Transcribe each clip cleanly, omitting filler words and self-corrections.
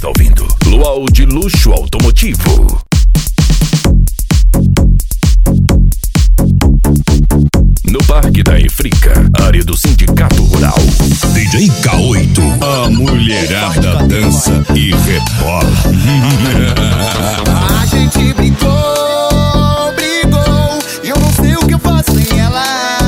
está ouvindo Luau de Luxo Automotivo. No Parque da Efrica, área do Sindicato Rural. DJ K8. A mulherada dança e rebola. A gente brigou, e eu não sei o que eu faço sem ela.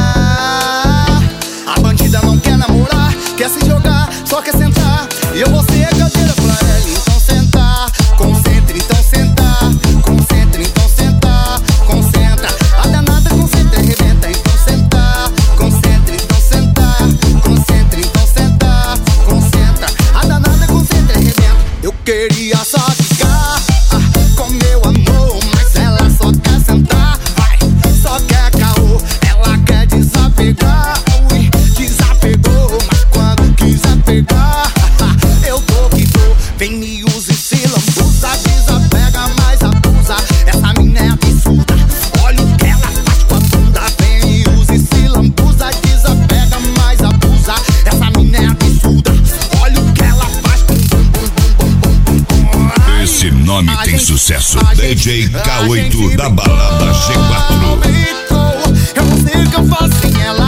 A bandida não quer namorar, quer se jogar, só quer sentar. E eu vou ser a cadeira pra ela, então sentar. Concentre, então sentar. Concentre, então sentar. Concentra, a danada concentra e arrebenta, então sentar. Concentre, então sentar. Concentre, então sentar. Concentra, a danada concentra e arrebenta. Eu queria só ficar com meu amor, mas ela só quer sentar. Vai, só quer caô, ela quer desapegar. Ui, desapegou, mas quando quiser pegar, eu dou que dou. Vem me usa e se lambuza, desapega, mas abusa. Essa mina é absurda, olha o que ela faz com a bunda. Vem me usa e se lambuza, desapega, mas abusa. Essa mina é absurda, olha o que ela faz com bum bum bum bum bum bum. Esse nome tem sucesso. DJ K8 da balada G4. Eu não sei o que eu faço sem ela.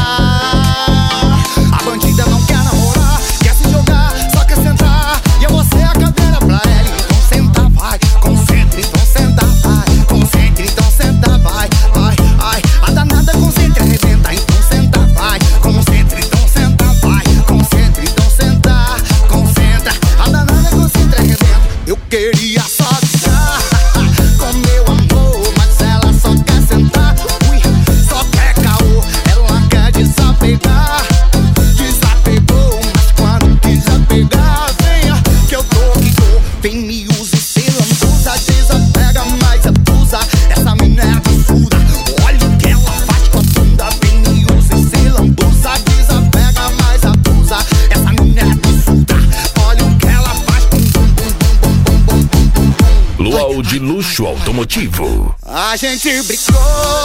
A bandida não quer namorar, quer se jogar, só quer sentar. E eu vou ser a cadeira pra ela, então senta, vai. Concentre, então senta, vai. Concentre, então senta, vai. Vai, ai, a danada concentra e arrebenta, então senta, vai. Concentre, então senta, vai. Concentre, então senta. Concentra, a danada concentra e arrebenta. Eu queria só ficar com meu amor, mas ela só quer sentar. Ui, só quer caô, ela quer desapegar. Desapegou, mas quando quiser pegar, venha que eu dou que dou. Vem me usa e se lambuza, desapega, mas abusa. Essa mina é absurda, olha o que ela faz com a bunda. Vem me usa e se lambuza, desapega, mas abusa. Essa mina é absurda, olha o que ela faz com bum bum bum bum bum bum bum bum. Luau de Luxo Automotivo. A gente brigou,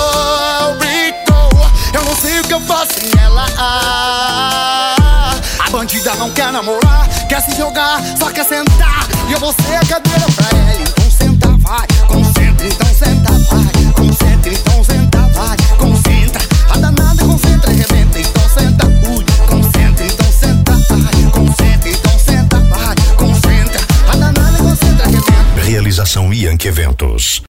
eu não sei o que eu faço sem ela. A bandida não quer namorar, quer se jogar, só quer sentar. E eu vou ser a cadeira pra ela, então senta, vai. Concentre, então senta, vai. Concentre, então senta, vai. Concentra, a danada concentra e arrebenta, então senta, ui. Concentre, então senta, vai. Concentre, então senta, vai. Concentra, a danada concentra e arrebenta. Realização Yankee Eventos.